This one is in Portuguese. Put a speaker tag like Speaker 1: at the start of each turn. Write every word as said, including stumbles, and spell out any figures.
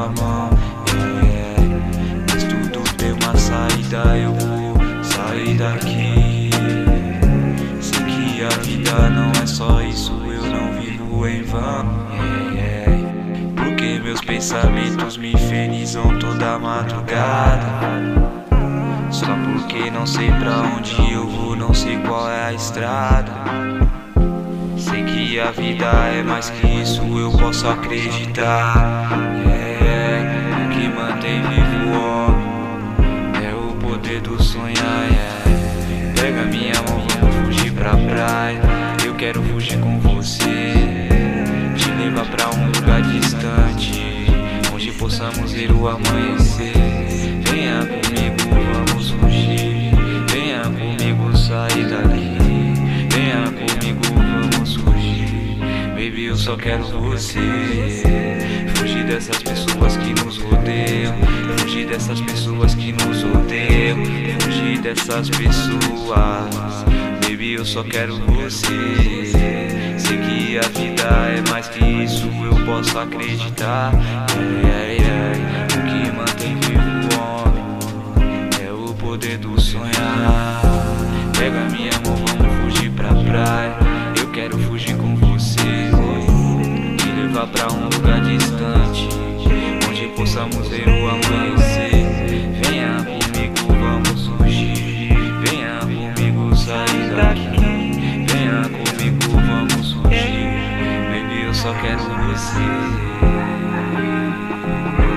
Speaker 1: a mão, yeah. Mas tudo tem uma saída, eu vou sair daqui. Sei que a vida não é só isso, eu não vivo em vão, yeah, yeah. Porque meus pensamentos me infernizam toda madrugada. Só porque não sei pra onde eu vou, não sei qual é a estrada. Sei que a vida é mais que isso, eu posso acreditar, yeah. O que mantém vivo o homem é o poder do sonhar, yeah. Pega minha mão, vamos fugir pra praia. Eu quero fugir com você, te levar pra um lugar distante, onde possamos ver o amanhecer. Venha comigo, vamos fugir. Venha comigo, sair daqui. Venha comigo, vamos fugir. Baby, eu só quero você. Fugir dessas pessoas que nos rodeiam. Fugir dessas pessoas que nos odeiam. Fugir dessas pessoas. Baby, eu só quero você. Sei que a vida é mais que isso, eu posso acreditar, yeah, yeah. O que mantém vivo o homem é o poder do sonhar. Pega minha mão, vamos fugir pra praia. Eu quero fugir com você, te levar pra um lugar distante, onde possamos ver o amanhecer. Venha comigo, vamos fugir. Venha comigo, sair daqui. Venha comigo, vamos fugir. Baby, eu só quero você.